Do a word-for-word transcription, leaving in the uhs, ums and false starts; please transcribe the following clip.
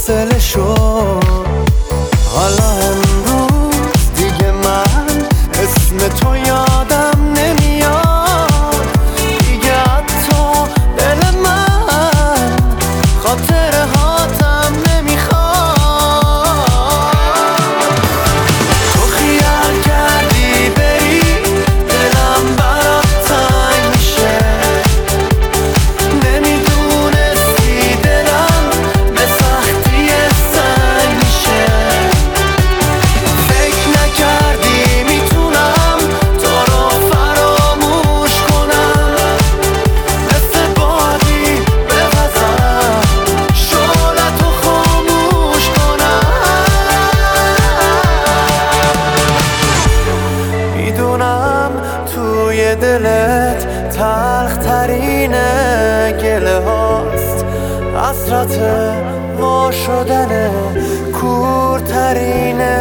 فاصله شد. حالا امروز دیگه من اسم تو یادم نمیاد دیگه، حتی دل من خاطره هاتم نمیخواد. تو خیال کردی بری دلم برات تنگ میشه، نمیدونستی دلم به سختی سنگ میشه. فکر نکردی میتونم تو رو فراموش کنم، مثل بادی بپزم شعلتو خاموش کنم. میدونم توی دلت تلخ ترین گله هاست، حسرت وا شدن کورترین